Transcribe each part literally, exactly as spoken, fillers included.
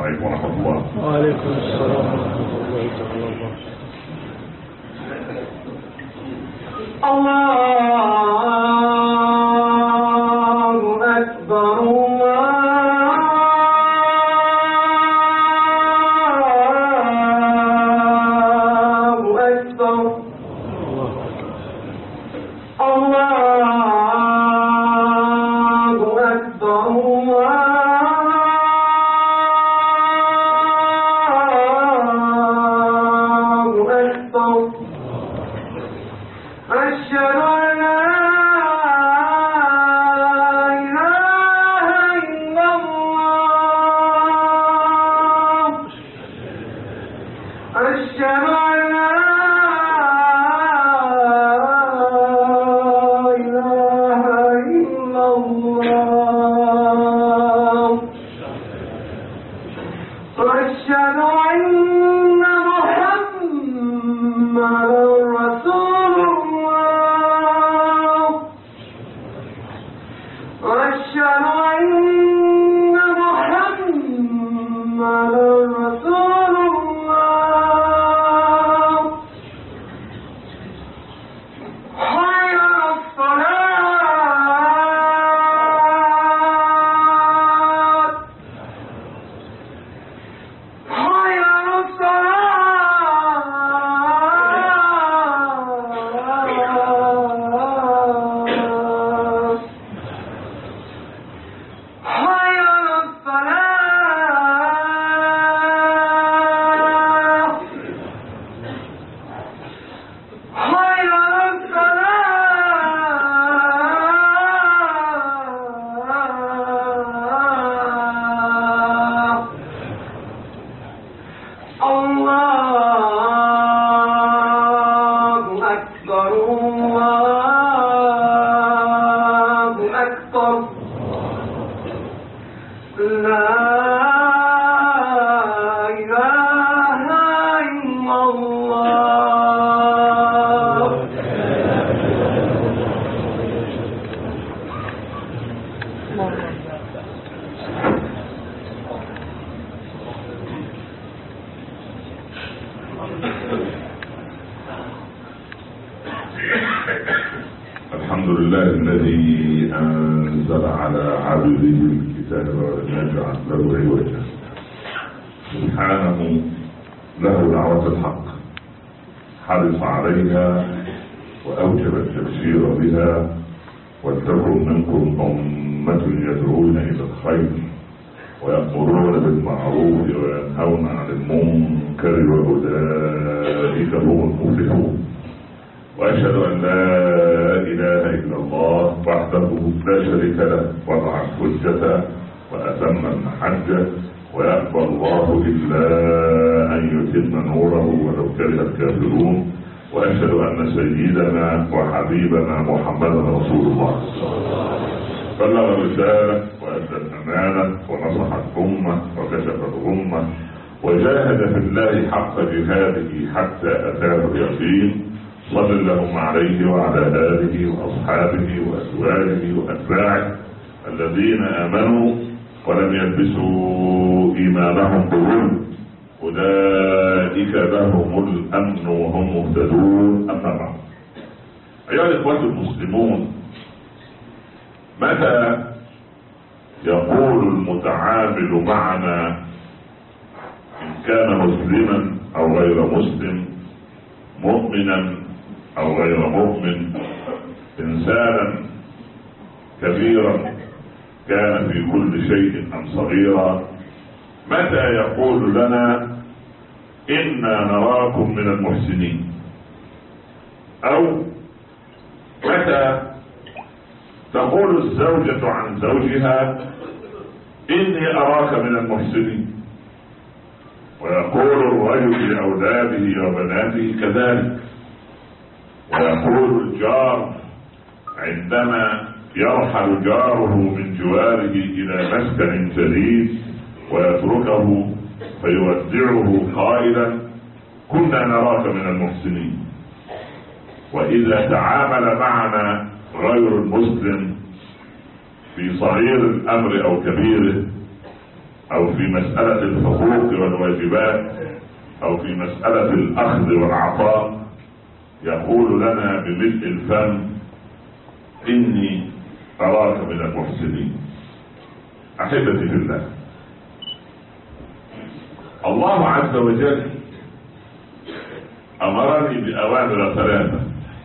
عليكم ورحمة الله. وعليكم السلام ورحمة الله تعالى وبركاته. الله أكبر الحمد لله الذي أنزل على عبده الكتاب ولم يجعل له عوجا. سبحانه له دعوة الحق، حرص عليها وأوجب التبشير بها، ولتكن منكم أمة يدعون إلى الخير ويأمرون بالمعروف وينهون عن المنكر وأولئك هم المفلحون. وأشهد أن لا إله إلا الله وحده لا شريك له، وضع الحجة وأتم المحجة، ويأبى الله إلا أن يتم نوره ولو كره الكافرون. وأشهد أن سيدنا وحبيبنا محمدا رسول الله، بلغ الرسالة وأدى الأمانة ونصح الأمة وكشف الغمة وجاهد في الله حق جهاده حتى أتاه اليقين. صل اللهم عليه وعلى آله وأصحابه وأزواجه وأتباعه الذين آمنوا ولم يلبسوا إيمانهم بظلم، أولئك لهم الأمن وهم مهتدون. أما بعد، أيها الإخوة المسلمون، متى يقول المتعامل معنا إن كان مسلما أو غير مسلم، مؤمنا أو غير مؤمن، إنسانا كبيرا كان في كل شيء أم صغيرا، متى يقول لنا إنا نراكم من المحسنين؟ أو متى تقول الزوجة عن زوجها إني أراك من المحسنين؟ ويقول الرجل لأولاده وبناته كذلك. ويقول الجار عندما يرحل جاره من جواره إلى مسكن جديد ويتركه فيودعه قائلا كنا نراك من المحسنين. وإذا تعامل معنا غير المسلم في صغير الأمر أو كبيره، او في مسألة الحقوق والواجبات او في مسألة الاخذ والعطاء يقول لنا بملء الفم اني اراك من المحسنين. احبتي في الله، الله عز وجل امرني باوامر ثلاثة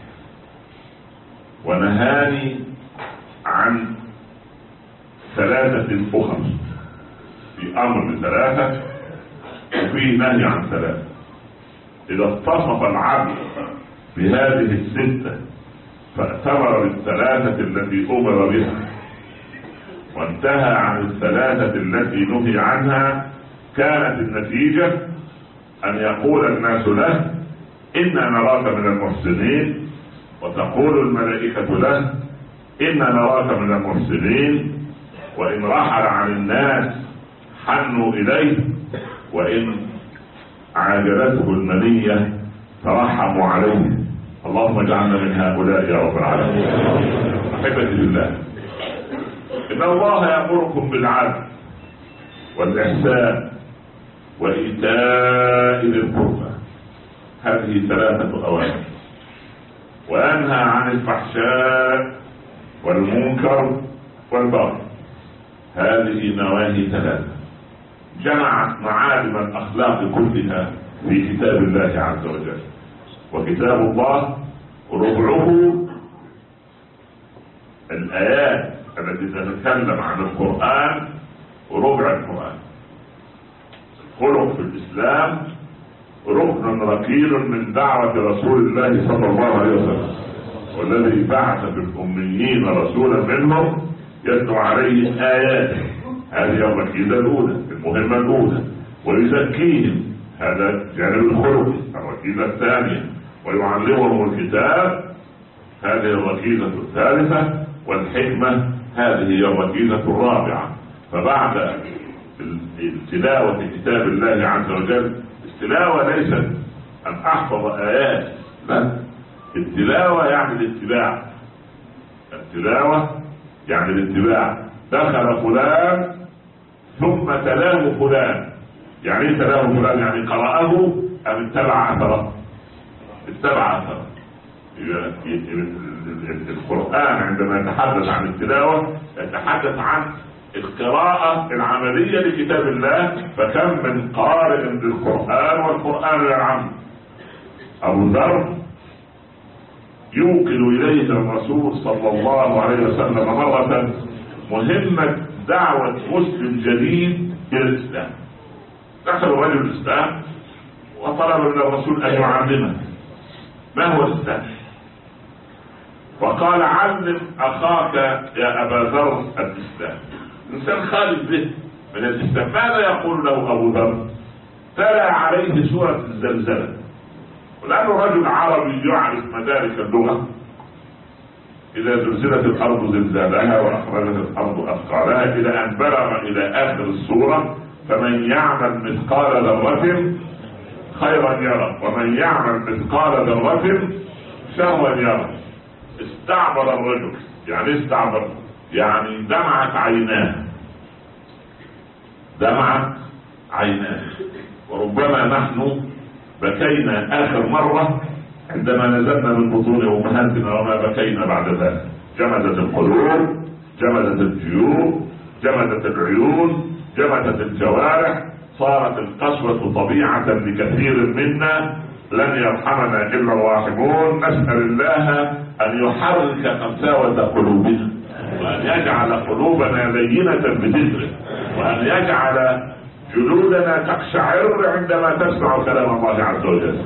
ونهاني عن ثلاثة اخرى. في امر بثلاثة وفي نهي عن ثلاثة. اذا اتصف العبد بهذه الستة فأتمر بالثلاثة التي امر بها وانتهى عن الثلاثة التي نهي عنها، كانت النتيجة ان يقول الناس له انا نراك من المحسنين، وتقول الملائكة له انا نراك من المحسنين، وان رحل عن الناس حنوا اليه، وان عاجلته المنية ترحموا عليه. اللهم اجعلنا من هؤلاء يا رب العالمين. احبتي بالله، ان الله يأمركم بالعدل والاحسان وايتاء ذي القربى، هذه ثلاثة اوامر، وينهى عن الفحشاء والمنكر والبغي، هذه نواهي ثلاثة جمعت معالم الاخلاق كلها في كتاب الله عز وجل. وكتاب الله ربعه الايات التي تتكلم عن القرآن وربع القرآن. خلق في الاسلام ركن ركين من دعوة رسول الله صلى الله عليه وسلم، والذي بعث في الاميين رسولا منهم يتلو عليهم اياته، هذه الركيزة الاولى المهمة الاولى، ويزكيهم، هذا الجانب الخلقي. الركيزة الثانية ويعلمهم الكتاب، هذه الركيزة الثالثة، والحكمة هذه هي الركيزة الرابعة. فبعد تلاوة كتاب الله عز وجل، التلاوة ليست ان احفظ ايات، لا، التلاوة يعني الاتباع. التلاوة يعني الاتباع. دخل فلان ثم تلاه فلان، يعني ايه تلاه فلان؟ يعني قرأه ام اتبع اثره؟ اتبع اثره. القرآن عندما يتحدث عن التلاوة يتحدث عن القراءة العملية لكتاب الله، فكم من قارئ للقرآن والقرآن يلعن. أبو ذر يوكل إليه الرسول صلى الله عليه وسلم مرة مهمة دعوة مسلم جديد إلى الإسلام. دخل رجل الإسلام وطلب من الرسول أن يعلمه ما هو الإسلام، فقال علم أخاك يا أبا ذر الإسلام. إنسان خالد به من الإسلام. ماذا يقول له أبو ذر؟ تلا عليه سورة الزلزلة، ولأنه رجل عربي يعرف مدارك اللغة. إذا زلزلت الأرض زلزالها وأخرجت الأرض أثقالها، إلى أن بلغ إلى آخر السورة فمن يعمل مثقال ذرة خيرا يرى ومن يعمل مثقال ذرة شرا يرى. استعبر الرجل. يعني استعبر يعني دمعت عيناه، دمعت عيناه. وربما نحن بكينا آخر مرة عندما نزلنا من بطون أمهاتنا وما بكينا بعد ذلك. جمدت القلوب، جمدت الجيوب، جمدت العيون، جمدت الجوارح، صارت القسوة طبيعة لكثير منا، لن يرحمنا إلا الراحمون. نسأل الله أن يحرك قساوة قلوبنا، وأن يجعل قلوبنا لينة بذكره، وأن يجعل جلودنا تقشعر عندما تسمع كلام الله عز وجل.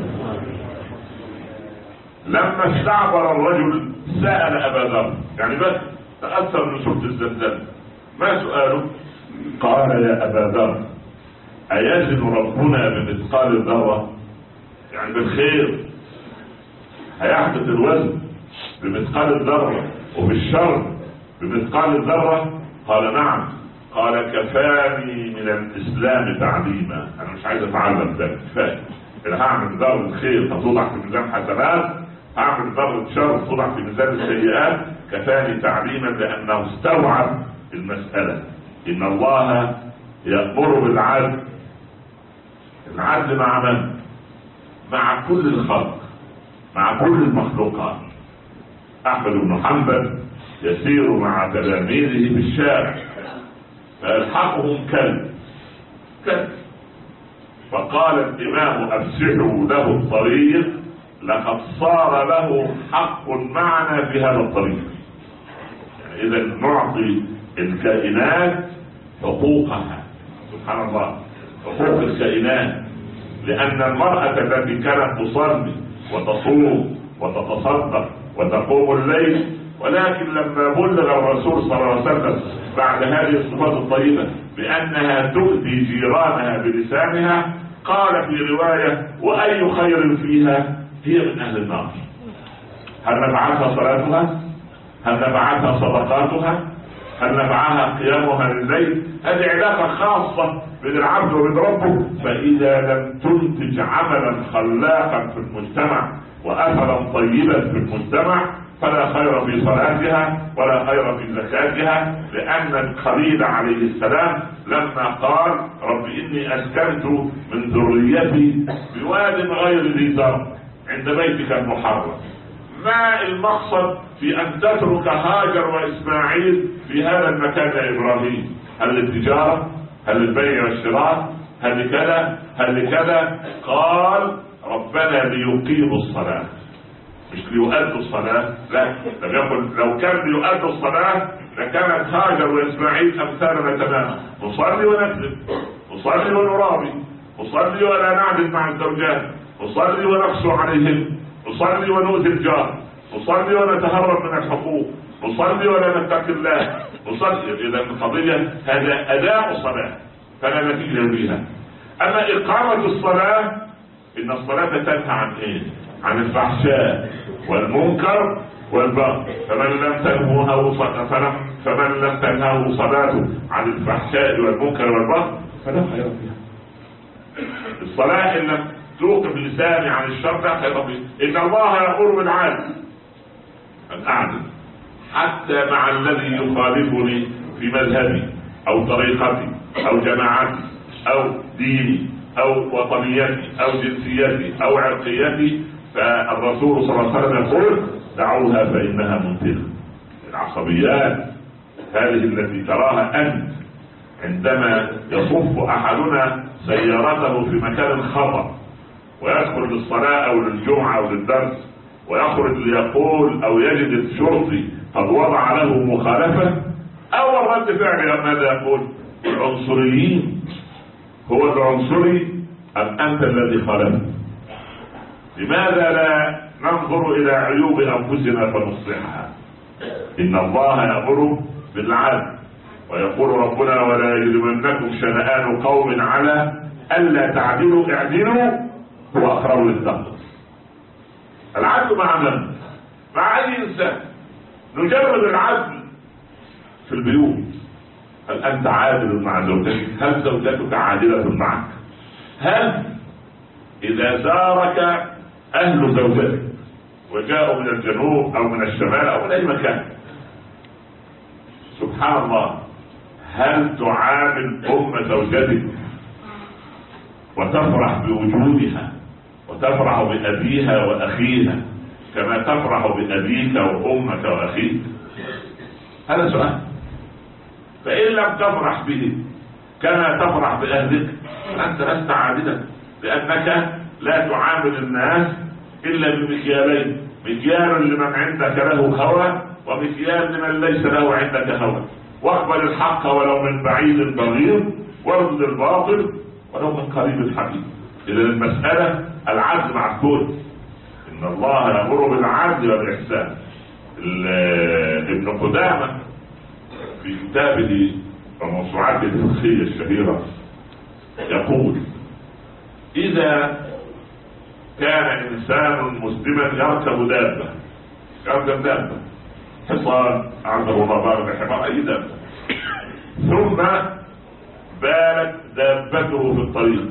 لما استعبر الرجل سأل أبا ذر، يعني بس تأثر من سورة الزلزال. ما سؤاله؟ قال يا أبا ذر أيزن ربنا بمثقال الذرة؟ يعني بالخير هيحدث الوزن بمثقال الذرة، وبالشر بمثقال الذرة؟ قال نعم. قال كفاني من الإسلام تعليما. أنا مش عايز أتعلم ده، كفاية. أنا هعمل ذرة خير فتوضع في ميزان حسنات، هعمل ذرة شر توضع في ميزان السيئات. كفاني تعليما، لأنه استوعب المسألة. إن الله يأمر بالعدل. العدل مع من؟ مع كل الخلق، مع كل المخلوقات. أحمد بن حنبل يسير مع تلاميذه في الشارع فيلحقهم كلب كلب فقال الإمام أفسحوا له الطريق لقد صار له حق معنا في هذا الطريق. يعني إذا نعطي الكائنات حقوقها، سبحان الله، حقوق الكائنات. لأن المرأة التي كانت تصلي وتصوم وتتصدق وتقوم الليل، ولكن لما بلغ الرسول صلى الله عليه وسلم بعد هذه الصفات الطيبة بأنها تؤذي جيرانها بلسانها، قال في رواية: وأي خير فيها؟ هي من أهل النار. هل نفعتها صلاتها؟ هل نفعتها صدقاتها؟ هل نفعها قيامها لليل؟ هذه علاقة خاصة بين العبد وبين ربه. فإذا لم تنتج عملا خلاقا في المجتمع وأثرا طيبا في المجتمع فلا خير في صلاتها ولا خير في زكاتها. لأن الخليل عليه السلام لما قال: رب إني أسكنت من ذريتي بواد غير ذي زرع عند بيتك المحرم، ما المقصد في أن تترك هاجر وإسماعيل في هذا المكان يا إبراهيم؟ هل للتجارة؟ هل للبيع والشراء؟ هل لكذا؟ هل لكذا؟ قال: ربنا ليقيموا الصلاة، مش ليؤدوا الصلاة. لا، لم يقل لو كان ليؤدوا الصلاة لكانت هاجر وإسماعيل أمثالنا تماما، نصلي ونكذب، نصلي ونرابي، نصلي ولا نعدل مع الزوجات، نصلي ونقسو عليهم، نصلي ونؤذي الجار، نصلي ونتهرب من الحقوق، نصلي ولا نتقي الله، نصلي. إذا القضية هذا أداء الصلاة فلا نتيجة بها. أما إقامة الصلاة، إن الصلاة تنهى عن إيه؟ عن الفحشاء والمنكر والبغي. فمن لم تنهه صلاته فمن لم تنهه صلاته عن الفحشاء والمنكر والبغي فلا خير فيها. الصلاة إن لم توقف لساني عن الشر لا خير فيها. إن الله يأمر بالعدل، الأعدل حتى مع الذي يخالفني في مذهبي أو طريقتي أو جماعتي أو ديني أو وطنيتي أو جنسيتي أو عرقيتي. فالرسول صلى الله عليه وسلم يقول: دعوها فإنها منتنة. العصبيات هذه التي تراها أنت عندما يصف أحدنا سيارته في مكان خطأ ويدخل للصلاة أو للجمعة أو للدرس ويخرج ليقول أو يجد الشرطي قد وضع له مخالفة، أول رد فعل ماذا يقول؟ العنصريين. هو العنصري أم أنت الذي خالفت؟ لماذا لا ننظر إلى عيوب أنفسنا فنصلحها؟ إن الله يأمر بالعدل، ويقول ربنا: ولا يجرمنكم شنآن قوم على ألا تعدلوا اعدلوا هو أقرب للتقوى. العدل مع من؟ مع أي إنسان. نجرب العدل في البيوت. هل أنت عادل مع زوجتك؟ هل زوجتك عادلة معك؟ هل إذا زارك أهل زوجتك وجاءوا من الجنوب أو من الشمال أو من أي مكان، سبحان الله، هل تعامل أم زوجتك وتفرح بوجودها وتفرح بأبيها وأخيها كما تفرح بأبيك وأمك وأخيك؟ هذا سؤال. فإن لم تفرح به كما تفرح بأهلك فأنت لست عادلا، لأنك لا تعامل الناس إلا بمكيالين: مكيال لمن عندك له هوى، ومكيال لمن ليس له عندك هوى. واقبل الحق ولو من بعيد بغيض، وارد الباطل ولو من قريب حبيب. إذا المسألة العدل مع الكل. إن الله يأمر بالعدل والإحسان. ابن قدامة في كتابه وموسوعاته الفقهية الشهيرة يقول: إذا كان إنسان مسلما يركب دابة يركب دابة حصان، أعزه الله بارك حمار، أي دابة، ثم بالت دابته في الطريق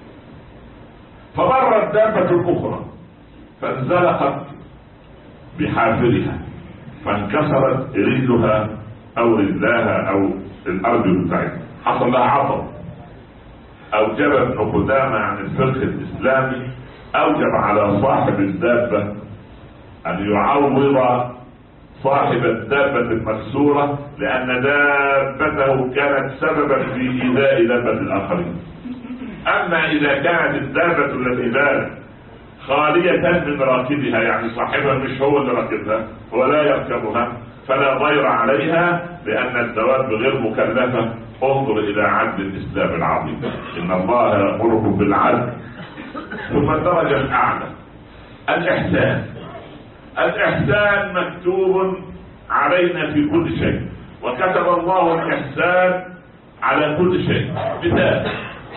فمرت دابة الأخرى فانزلقت بحافرها فانكسرت رجلها أو رجلاها أو الأرض بتاعتها، حصل لها عطب أوجب ابن قدامة عن الفقه الإسلامي أوجب على صاحب الدابة أن يعوض صاحب الدابة المكسورة، لأن دابته كانت سببا في إيذاء دابة الآخرين. أما إذا كانت الدابة التي بانت خالية من راكبها، يعني صاحبها مش هو اللي راكبها، هو لا يركبها، فلا ضير عليها، لأن الدواب غير مكلفة. انظر إلى عدل الإسلام العظيم، إن الله يأمركم بالعدل. ثم الدرجة الأعلى الإحسان. الإحسان مكتوب علينا في كل شيء، وكتب الله الإحسان على كل شيء. مثال: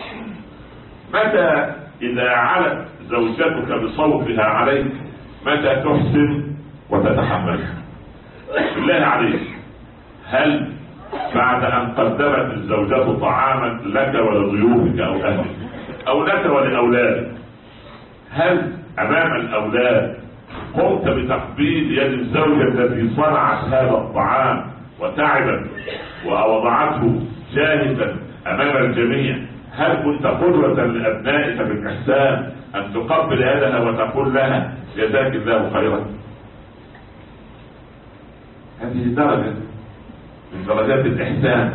متى إذا علت زوجتك بصوتها عليك متى تحسن وتتحمل؟ بالله عليك، هل بعد أن قدمت الزوجة طعاما لك ولضيوفك أو أهلك أو لك ولأولادك، هل أمام الأولاد قمت بتقبيل يد الزوجة التي صنعت هذا الطعام وتعبت ووضعته جاهزا أمام الجميع؟ هل كنت قدوة لأبنائك بالإحسان أن تقبل يدها وتقول لها جزاك الله خيرا؟ هذه درجة من درجات الإحسان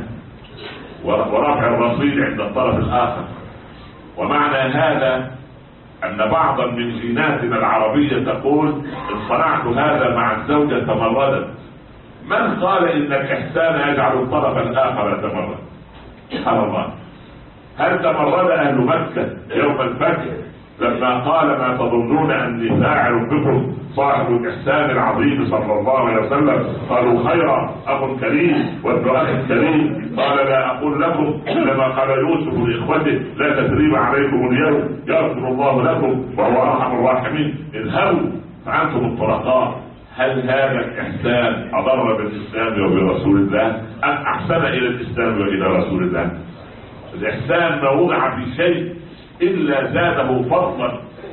ورفع الرصيد عند الطرف الآخر. ومعنى هذا أن بعضا من جيناتنا العربية تقول: إن صنعت هذا مع الزوجة تمردت. من قال إن الإحسان يجعل الطرف الآخر يتمرد؟ سبحان الله. هل تمرد أهل مكة يوم الفتح لما قال: ما تظنون أني فاعل بكم صاحب الإحسان العظيم صلى الله عليه وسلم؟ قالوا: خيرا، أخ كريم وابن أخ كريم. قال: لا أقول لكم إنما قال يوسف لإخوته: لا تثريب عليكم اليوم، يغفر الله لكم وهو أرحم الراحمين، اذهبوا فأنتم الطلقاء. هل هذا الإحسان أضر بالإسلام وبرسول الله أم أحسن إلى الإسلام وإلى رسول الله؟ الإحسان ما وضع في شيء إلا زاده فضلا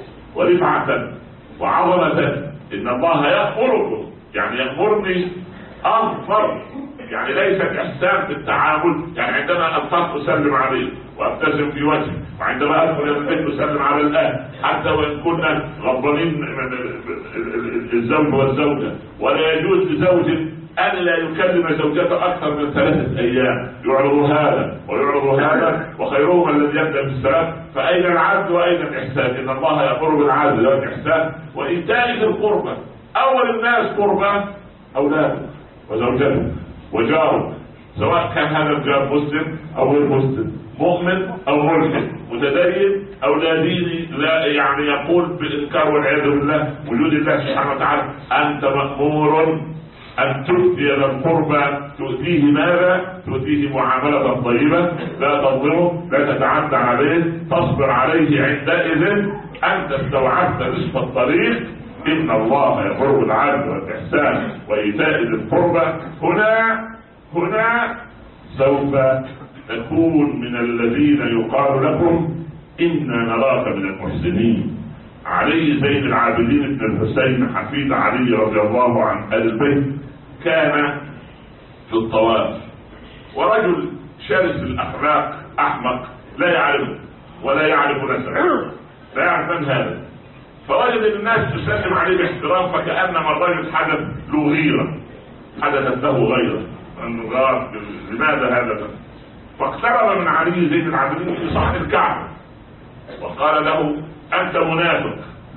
ورفعة وعظمة. إن الله يأمركم، يعني يأمرني أنفر، يعني ليس الإحسان في التعامل، يعني عندما ألتقي أسلم عليه وأبتسم في وجهه، وعندما أدخل البيت أسلم على الأهل حتى وإن كنا غضبانين من الزوج والزوجة. ولا يجوز لزوج أن لا يكلم زوجته أكثر من ثلاثة أيام، يعرض هذا ويعرض هذا، وخيرهم الذي يبدأ بالسلام. فأين العدل وأين الإحسان؟ إن الله يأمر بالعدل والإحسان وإيتاء ذي القربى. أول الناس قربى أولاده وزوجته وجاره، سواء كان هذا الجار مسلم أو غير مسلم، مؤمن أو ملحد، متدين أو لا ديني، لا يعني يقول بالإنكار والعياذ بالله وجود الله سبحانه وتعالى. أنت مأمور أن تؤتي ذا القربى، تؤتيه ماذا؟ تؤتيه معاملة طيبة، لا تظلمه، لا تتعدى عليه، تصبر عليه. عندئذ أنت استوعبت نصف الطريق. إن الله يأمر بالعدل والإحسان وإيتاء ذي القربى. هنا هنا سوف تكون من الذين يقال لكم إنا نراك من المحسنين. علي زين العابدين بن الحسين حفيد علي رضي الله عن آل البيت كان في الطواف، ورجل شرس الأخلاق أحمق لا يعرفه ولا يعرف نسبه، لا يعرف من هذا، فوجد الناس تسلم عليه باحترام، فكأنما الرجل حدث له غيرة، حدثت له غيرة أنه غار لماذا هذا؟ فاقترب من علي زين العابدين في صحن الكعبة وقال له: أنت منافق.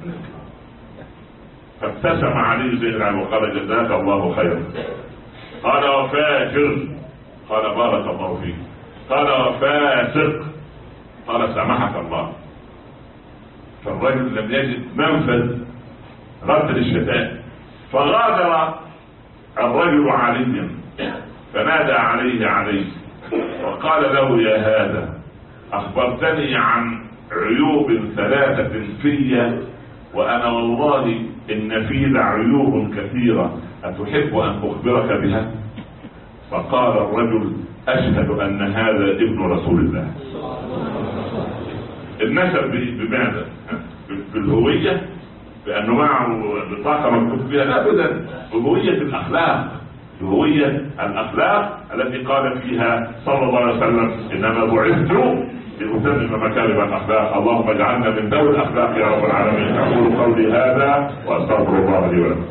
فابتسم علي زين العابدين وقال: جزاك الله خيرا. قال: وفاجر. قال: بارك الله فيك. قال: وفاسق. قال: سامحك الله. فالرجل لم يجد منفذ رد للشتائم، فغادر الرجل عليا فنادى عليه علي وقال له: يا هذا، أخبرتني عن عيوب ثلاثة في، وأنا والله إن في عيوب كثيرة، أتحب أن أخبرك بها؟ فقال الرجل: أشهد أن هذا ابن رسول الله. النسب بماذا؟ بالهوية، بأنه معه بطاقة مكتوب فيها؟ لا أبدا، بهوية الأخلاق، بهوية الأخلاق التي قال فيها صلى الله عليه وسلم: إنما بعثت لأتمم مكارم الأخلاق. اللهم اجعلنا من ذوي الأخلاق يا رب العالمين. أقول قولي هذا وأستغفر الله لي ولكم.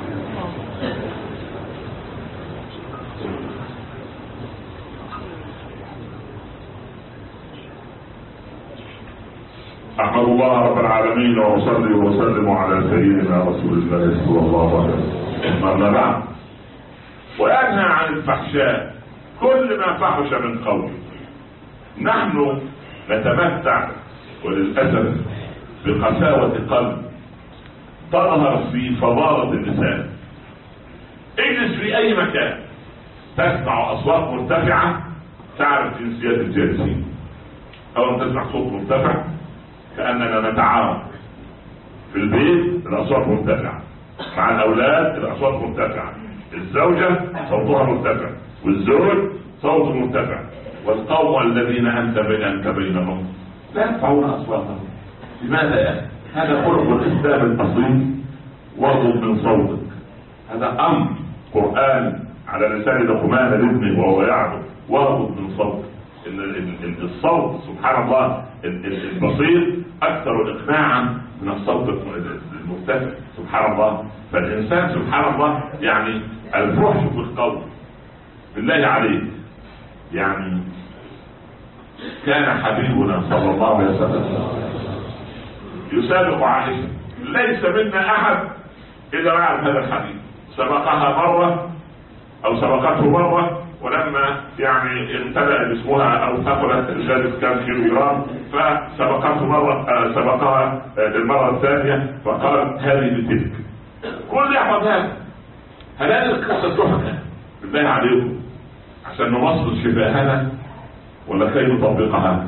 أحمد الله رب العالمين وأصلي وأسلم على سيدنا رسول الله صلى الله عليه وسلم. أما بعد، وينهى عن الفحشاء كل ما فحش من قول. نحن نتمتع وللأسف بقساوة قلب تظهر في فضالة اللسان. اجلس في أي مكان تسمع أصوات مرتفعة تعرف جنسيات الجالسين. أول ما تسمع صوت مرتفع كأننا نتعارك. في البيت الأصوات مرتفعة، مع الأولاد الأصوات مرتفعة، الزوجة صوتها مرتفع، والزوج صوته مرتفع، والقوم الذين أنت أنت بينهم لا يرفعون أصواتهم. لماذا يا أخي؟ هذا خلق الإسلام الأصيل. واغضب من صوتك. هذا أمر قرآن على لسان لقمان لابنه وهو يعبد. واغضب من صوتك. الصوت سبحان الله البسيط أكثر إقناعا من الصوت المرتفع سبحان الله. فالإنسان سبحان الله يعني الفحش في القول بالله عليك. يعني كان حبيبنا صلى الله عليه وسلم يسابق عائشة. ليس منا أحد إذا يعرف هذا الحديث. سبقها مرة أو سبقته مرة، ولما يعني امتلأ جسمها او ثقلت زادت كان كيلو جرام، فسبقته مرة آه سبقها آه المرة الثانية فقال هذه بتلك. كل يحفظ هذا. هل هذه القصة تحكى بالله عليكم عشان نوصل شفاهنا ولا كي نطبقها؟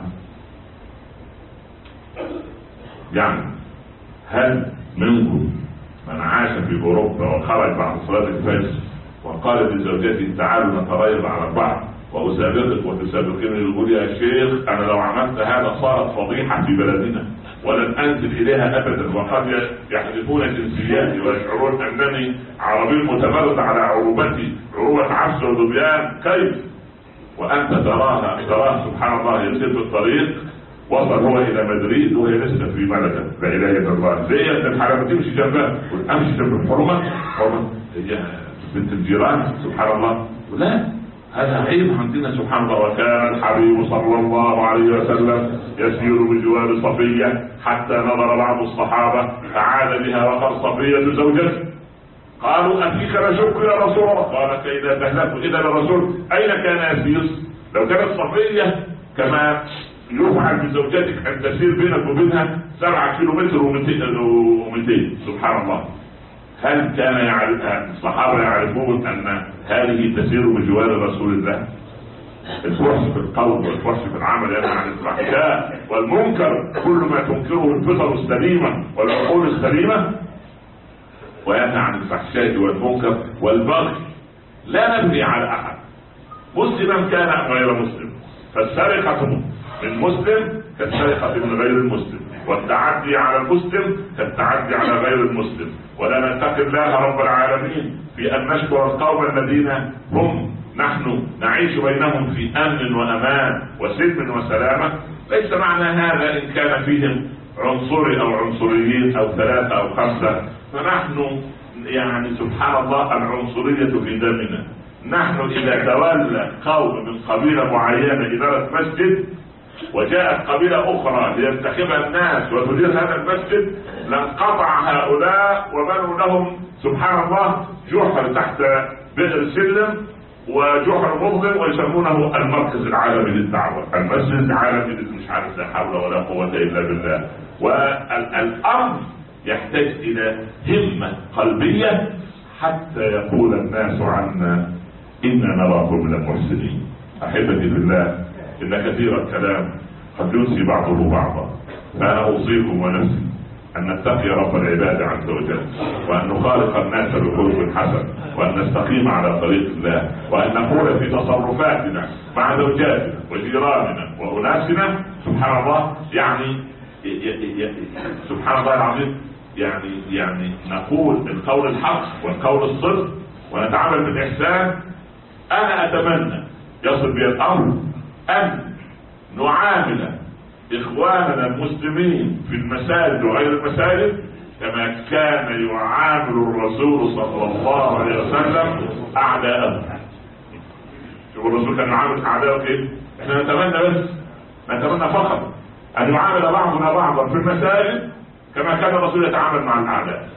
يعني هل منكم من عاش في اوروبا وخرج بعد صلاة الفجر وقال لزوجته تعالوا نتريض على بعض وأسابقك وتسابقني، يقول يا شيخ أنا لو عملت هذا صارت فضيحة في بلدنا ولن أنزل إليها أبدا، وقد يحذفون جنسياتي ويشعرون أنني عربي متمرد على عروبتي عروبة عفش وذبيان. كيف وأنت تراها تراه سبحان الله يسير في الطريق، وصل هو إلى مدريد وهي لسه في بلده لا إله إلا الله. ليه أنت الحرامة تمشي جنبها وتمشي جنب الحرمة؟ حرمة هي بنت الجيران سبحان الله. لا، هذا عيب عندنا سبحان الله. وكان الحبيب صلى الله عليه وسلم يسير بجوار صفية حتى نظر بعض الصحابة فعاد بها وقد صفية زوجته. قالوا أفيك نشك يا رسول الله؟ قال كإذا تهلكت. إذا الرسول أين كان يسير؟ لو كانت صفية كما يفعل بزوجتك أن تسير بينك وبينها سبعة كيلو متر ومئتين سبحان الله. هل كان يعرف الصحابة يعرفون أن هذه تسير بجوار رسول الله؟ الفحش في القول والفحش في العمل ينهى عن الفحشاء والمنكر كل ما تنكره الفطر السليمة والعقول السليمة، وينهى عن الفحشاء والمنكر والبغي. لا نبغي على أحد مسلما كان غير مسلم، فالسرقة من مسلم كالسرقة من غير المسلم، والتعدي على المسلم كالتعدي على غير المسلم. ولا نتقي الله رب العالمين في أن نشكر القوم الذين هم نحن نعيش بينهم في أمن وأمان وسلم وسلامة. ليس معنى هذا إن كان فيهم عنصري أو عنصريين أو ثلاثة أو خمسة فنحن يعني سبحان الله العنصرية في دمنا. نحن إذا تولى قوم من قبيلة معينة إدارة مسجد وجاءت قبيلة أخرى لينتخبها الناس وتدير هذا المسجد لانقطع هؤلاء وبنوا لهم سبحان الله جحر تحت بئر سلم وجحر مظلم ويسمونه المركز العالمي للدعوة، المسجد العالمي مش عارف لا حول ولا قوة إلا بالله. والأمر يحتاج إلى همة قلبية حتى يقول الناس عنا إنا نراكم من المحسنين. أحبتي بالله، إن كثير الكلام قد ينسي بعضه بعضا، فأنا أوصيكم ونفسي أن نتقي رب العباد عز وجل، وأن نخالق الناس بخلق حسن، وأن نستقيم على طريق الله، وأن نقول في تصرفاتنا مع زوجاتنا وجيراننا وأناسنا سبحان الله يعني سبحان الله العظيم يعني يعني نقول القول الحق والقول الصدق ونتعامل بالإحسان. أنا أتمنى يصل بي الأمر أن نعامل اخواننا المسلمين في المساجد وغير المساجد كما كان يعامل الرسول صلى الله عليه وسلم اعداءه. شوف الرسول كان يعامل اعداءه كيف؟ احنا نتمنى بس نتمنى فقط ان يعامل بعضنا بعضا في المساجد كما كان الرسول يتعامل مع الاعداء.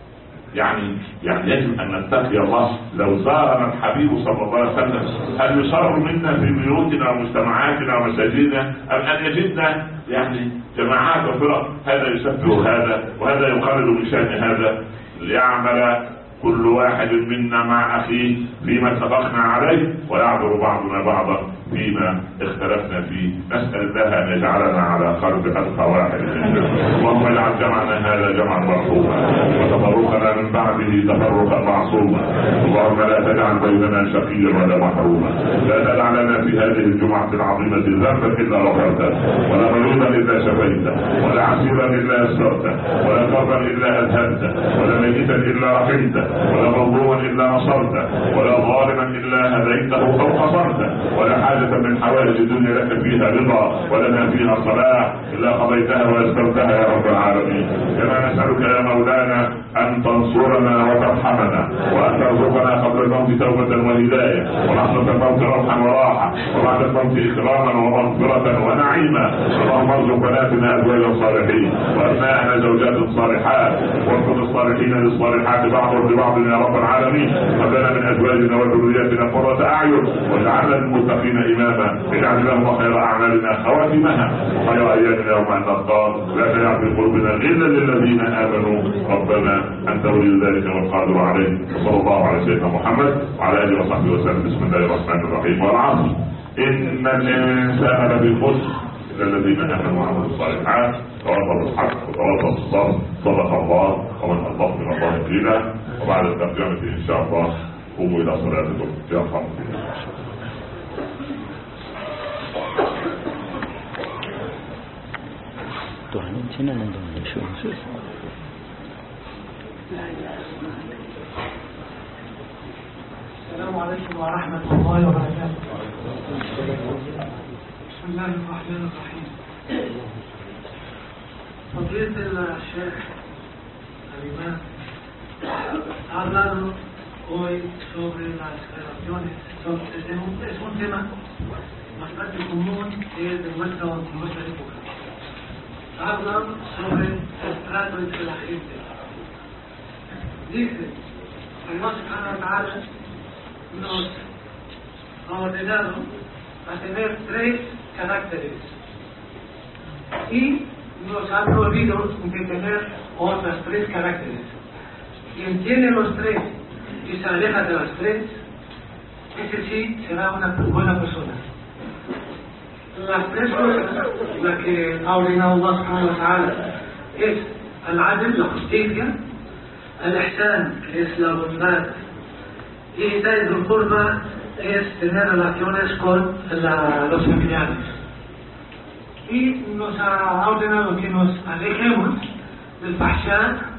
يعني يعني يجب ان نتقي الله. لو زارنا الحبيب صلى الله عليه وسلم هل يصر منا في بيوتنا ومجتمعاتنا ومساجدنا ام ان يجدنا يعني جماعات وفرق هذا يسبه هذا وهذا يقلل من شان هذا؟ ليعمل كل واحد منا مع اخيه فيما اتفقنا عليه ويعذر بعضنا بعضا فيما اختلفنا فيه. نسأل الله ان يجعلنا على قلب اتقى واحد منا. اللهم اجعل جمعنا هذا جمعا مرحوما وتفرقنا من بعده تفرقا معصوما. اللهم لا تجعل بيننا شقيا ولا محروما. لا تدع لنا في هذه الجمعة العظيمة ذنبا الا غفرته ولا مريضا الا شفيته ولا عسيرا الا يسرته ولا كربا الا اذهبته ولا ميتا الا رحمته ولا مظلوما الا نصرته ولا ظالما الا هديته او قصرته ولا حاجة من حوائج الدنيا لك فيها رضا ولنا فيها صلاح الا قضيتها ويسرتها يا رب العالمين. كما نسألك يا مولانا ان تنصرنا وترحمنا وان ترزقنا قبل الموت توبة وهداية ولحظة الموت روحا وراحة وبعد الموت اكراما ومغفرة ونعيما. اللهم ارزق بناتنا ازواجا صالحين وابنائنا زوجات صالحات وارزق الصالحين للصالحات بعضهم لبعض يا رب العالمين. وابنا من ازواجنا وذرياتنا قرة اعين واجعلنا للمتقين اماما. اجعل لهم خير اعمالنا خواتمها وخير ايامنا يوم ان نلقاك. لا تجعل في قلوبنا غلا للذين امنوا ربنا انت ولي ذلك والقادر عليه. صلى الله على سيدنا محمد وعلى اله وصحبه وسلم. بسم الله الرحمن الرحيم. والعصر ان الانسان لفي خسر الا الذين امنوا وعملوا الصالحات وتواصوا بالحق وتواصوا بالصبر. صدق الله ومن اصدق من الله قيلا. وبعد الترجمه ان شاء الله قوموا الى صلاتكم يرحمكم الله. Tuhan sini nanti Yesus. السلام عليكم ورحمة الله وبركاته. بسم الله الرحمن الرحيم. فضيلة الشيخ الإمام hablando hoy sobre las relaciones. Es un tema bastante común de nuestra, nuestra época. Hablan sobre el trato entre la gente. Dice, Allah subhanahu wa ta'ala nos ha ordenado a tener tres caracteres y nos ha prohibido de tener otros tres caracteres. Quien tiene los tres y se aleja de los tres, ese sí será una buena persona. Las tres cosas, la que ha ordenado Allah subhanahu wa ta'ala, es al-adl, la justicia, al-ihsan, que es la bondad, y el qurba es tener relaciones con la, los familiares. Y nos ha ordenado que nos alejemos del fahsha,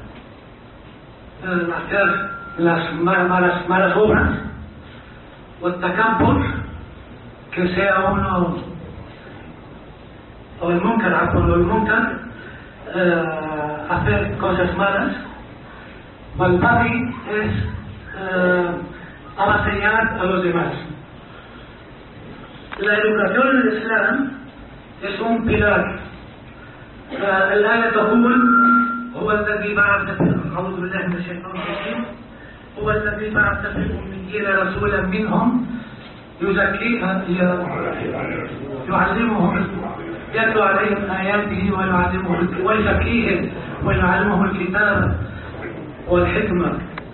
de hacer las malas, malas obras, o el takabbur, que sea uno o el munkar, o el munkar, eh, hacer cosas malas. El baghi es eh, avasallar a los demás. La educación en el Islam es un pilar. الآية تقول هو الذي بعث أعوذ بالله من الشيطان الرجيم هو الذي بعث في الأميين رسولا منهم يزكيهم يعلمهم يتلو عليهم آياته ويعلمهم ويزكيهم ويعلمهم الكتاب والحكمة.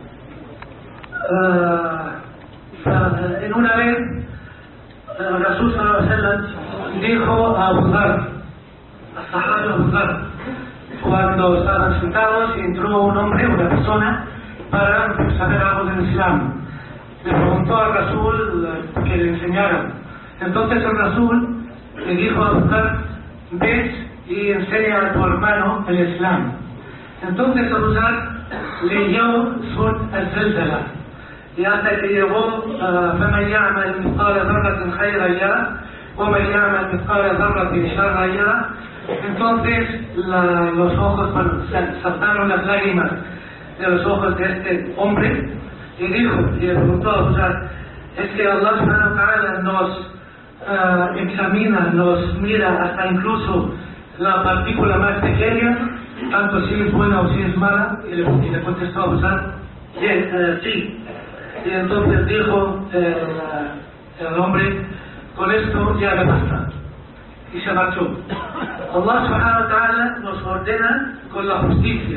En una vez el Rasul sallallahu alaihi wasallam dijo a Abu Dhar, a Sahaba Abu Dhar, cuando estaban sentados y entró un hombre, una persona, para saber algo del Islam. Le preguntó al Rasul que le enseñara. Entonces el Rasul le dijo a Abu Dhar, ves y enseña a tu hermano el Islam. Entonces Abu Dhar leyó Sud al-Zalzala y hasta que llegó فمن يعمل مثقال ذرة خيرا يره ومن يعمل مثقال ذرة شرا يره Entonces la, los ojos, bueno, saltaron las lágrimas de los ojos de este hombre y dijo, y le preguntó, o sea, es que Allah subhanahu wa ta'ala nos uh, examina, nos mira hasta incluso la partícula más pequeña, tanto si es buena o si es mala, y le, y le contestó, o sea, bien, uh, sí. Y entonces dijo el, el hombre, con esto ya me basta. Y se marchó. Allah subhanahu wa ta'ala nos ordena con la justicia.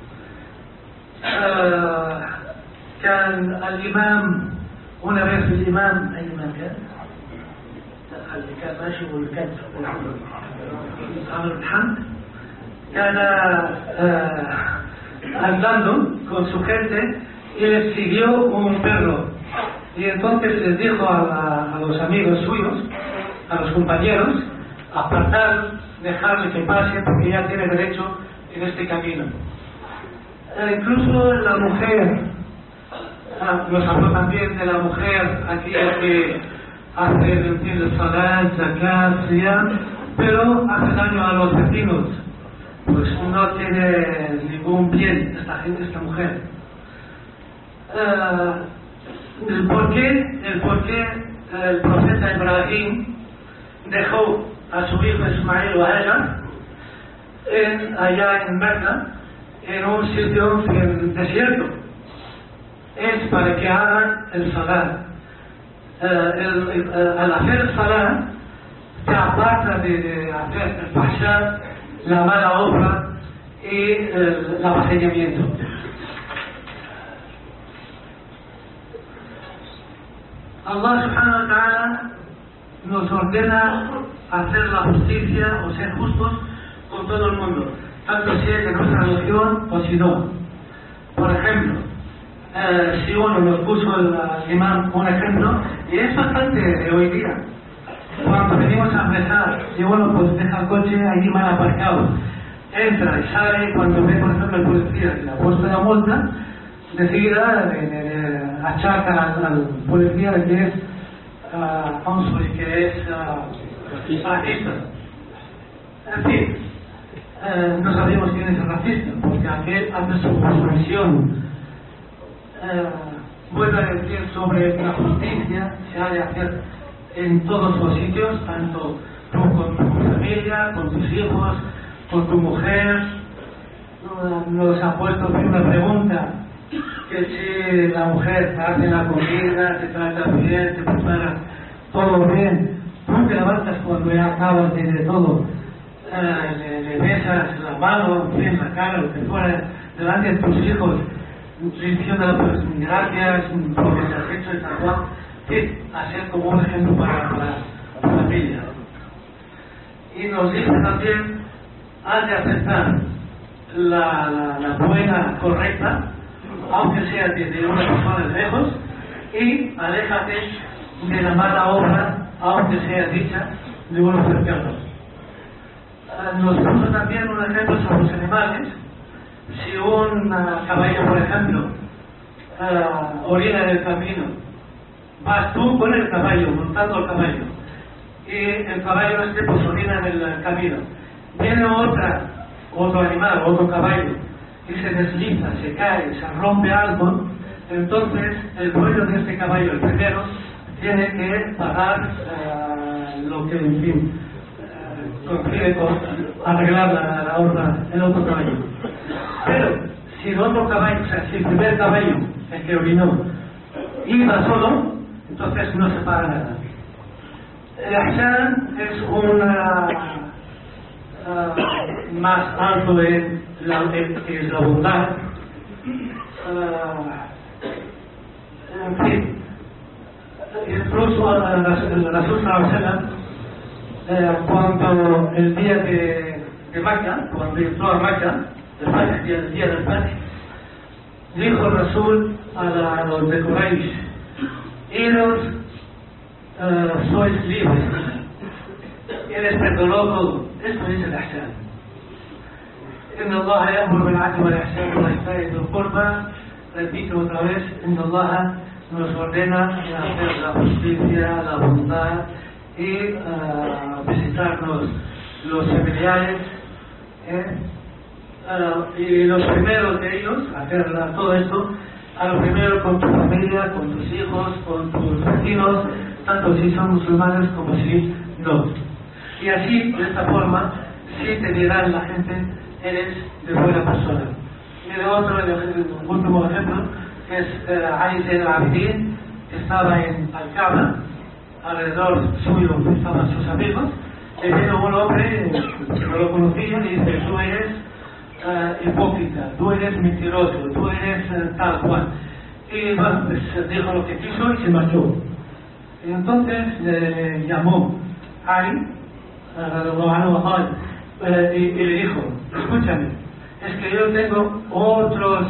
Uh, كان الإمام una vez el imam أي إمام كان؟ اللي كان ماشي واللي كان عمر بن حمد كان andando con su gente y les siguió un perro y entonces les dijo a, la, a los amigos suyos, a los compañeros, apartar, dejarle que pase porque ya tiene derecho en este camino. Eh, incluso la mujer, ah, nos habló también de la mujer aquella que hace el salat, zakat, siyam, pero hace daño a los vecinos, pues no tiene ningún bien esta gente, esta mujer. Uh, el por qué, el por qué el profeta Ibrahim dejó a su hijo Ismael o Hajar en, allá en Mecca, en un sitio en desierto, es para que hagan el salat. Uh, el, el, uh, al hacer el salat se aparta de, de hacer el fahsha, la mala obra y el, el avasallamiento. Allah subhanahu wa ta'ala nos ordena hacer la justicia o ser justos con todo el mundo, tanto si es de nuestra religión o si no. Por ejemplo, eh, si uno nos puso el, el imán un ejemplo, y es bastante de hoy día, cuando venimos a rezar, si uno pues deja el coche ahí mal aparcado, entra y sale, cuando ve por ejemplo el policía que le ha puesto la multa, enseguida de, de, de achaca al, al policía de que es uh, y que es uh, racista. En fin, uh, no sabemos quién es el racista, porque aquel hace su, su misión. Uh, vuelve a decir sobre la justicia, se ha de hacer en todos los sitios, tanto tú con tu familia, con tus hijos, con tu mujer. Uh, nos ha puesto una pregunta, que si la mujer te hace la comida, te trata bien, te prepara todo bien, tú te levantas cuando ya acabas de, de todo, uh, le, le besas la mano, en fin, la cara, lo que fuera, delante de tus hijos, diciéndole pues gracias por lo que has hecho y tal cual, sí, hacer como un ejemplo para, para la familia. Y nos dice también, has de aceptar la, la, la buena, correcta, aunque sea desde una persona de lejos, y aléjate de la mala obra, aunque sea dicha de unos cercanos. Nos puso también un ejemplo sobre los animales. Si un uh, caballo, por ejemplo, uh, orina en el camino, vas tú con el caballo, montando el caballo, y el caballo este pues orina en el camino. Viene otra, otro animal, otro caballo, y se desliza, se cae, se rompe algo, entonces el dueño de este caballo, el primero, tiene que pagar uh, lo que, en fin, uh, consigue con arreglar la, la otra, el otro caballo. Pero si el otro caballo, o sea, si el primer caballo, el que orinó, iba solo, entonces no se paga nada. El ihsan es una uh, más alto en la, en, en la bondad. Uh, en fin, incluso el Rasul sallallahu alaihi wasallam, eh, cuando el día de, de Makkah, cuando entró a Makkah, el Fajr, el día, el día del Fajr, dijo el Rasul a, la, a los de Quraysh, iros, uh, sois libres, y les perdonó todo. Esto es el ihsan. إن الله يأمر بالعدل والإحسان وإيتاء ذي القربى. Repito otra vez, إن الله nos ordena hacer la justicia, la bondad y uh, visitarnos los familiares, ¿eh? Uh, y los primeros de ellos, hacer todo esto, a lo primero con tu familia, con tus hijos, con tus vecinos, tanto si son musulmanes como si no. Y así, de esta forma, sí te dirán la gente, eres de buena persona. Y de otro, el último ejemplo, que es eh, Ali Zain al-Abidin, que estaba en Al-Kaaba, alrededor suyo estaban sus amigos, y vino un hombre que no lo conocía y dice, tú eres uh, hipócrita, tú eres mentiroso, tú eres uh, tal cual. Y bueno, pues dijo lo que quiso y se marchó. Y entonces le llamó a Ali, uh, y, y le dijo, escúchame, es que yo tengo otros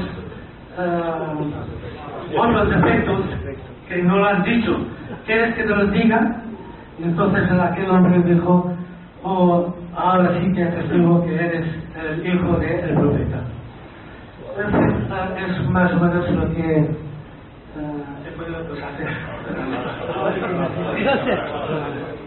uh, otros defectos que no lo han dicho, ¿quieres que te los diga? Y entonces aquel hombre dijo, oh, ahora sí que testigo que eres el hijo del profeta. Es, es más o menos lo que uh, he podido pues, hacer. Gracias.